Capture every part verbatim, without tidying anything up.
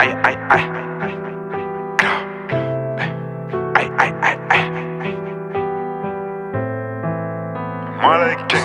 aïe, aïe, aïe. Aïe, aïe, aïe, aïe. Malek.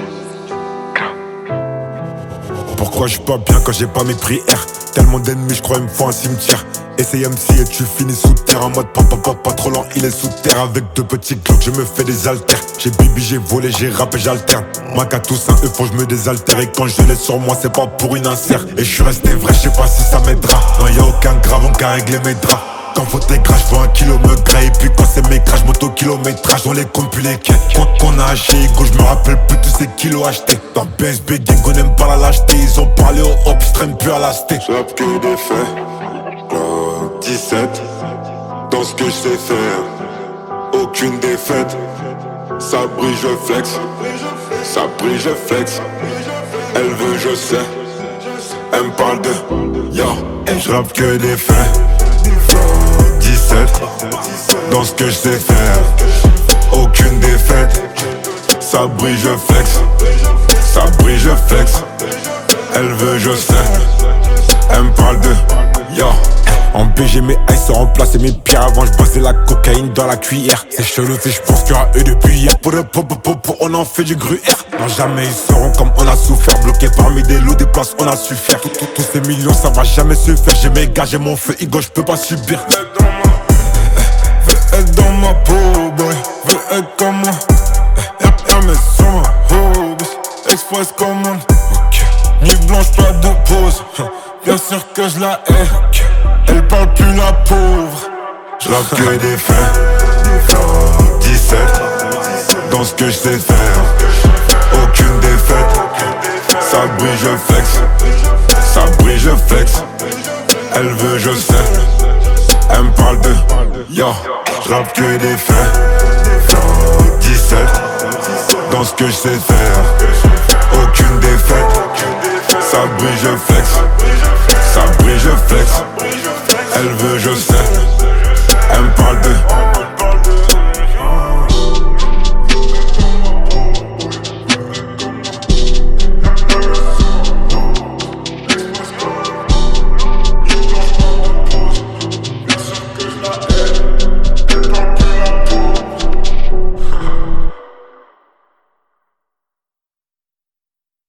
Pourquoi je suis pas bien quand j'ai pas mes prières? Tellement d'ennemis, je crois il me faut un cimetière. Essaye M C et tu finis sous terre. En mode papa, papa, pas trop lent, il est sous terre. Avec deux petits glocks, je me fais des haltères. J'ai bibi, j'ai volé, j'ai rappé, j'alterne. Mac à tous un eux, faut que je me désaltère. Et quand je l'ai sur moi, c'est pas pour une insert. Et je suis resté vrai, je sais pas si ça m'aidera. Non, y'a aucun grave, on qu'à régler mes draps. Quand faut tes crash, faut un kilo me gras. Et puis quand c'est mes crash, moto kilométrage, on les compte plus les quais. Quand qu'on a haché, go, je me rappelle plus tous ces kilos achetés. Dans B S B, gang, on aime pas la lâcheté. Ils ont parlé au hop, ils traînent plus à la sté. J'rappe que des faits, euh, dix-sept. Dans ce que je sais faire, aucune défaite. Ça brille, je flex. Ça brille, je flex. Elle veut, je sais. Elle me parle de yo. J'rappe que des faits. dix-sept. Dans ce que je sais faire, aucune défaite. Ça brille, je flex. Ça brille, je flex. Elle veut, je sais. Elle me parle de yo. En B G mes ice ont remplacé mes pierres. Avant je bossais la cocaïne dans la cuillère. C'est chelou si je pense qu'il y aura eux depuis hier. Pour le pop pop pop on en fait du gruyère. Non jamais ils sauront comme on a souffert. Bloqué parmi des lots, des places on a su faire. Tout, tout, tous ces millions ça va jamais se faire. J'ai mes gars, j'ai mon feu, Igo je peux pas subir. Veux être dans ma peau boy, veux être comme moi. Hermès sur ma hobby, express commande. Nuit blanche pas de pause, bien sûr que je la hais. Elle parle plus la pauvre. J'rappe que des faits. dix-sept. Dans ce que je sais faire, aucune défaite. Ça brille, je flex. Ça brille, je flex. Elle veut, je sais. Elle me parle de yo. J'rappe que des faits. dix-sept. Dans ce que je sais faire, aucune défaite. Ça brille, je flex. Ça brille, je flex. Elle veut, je sais.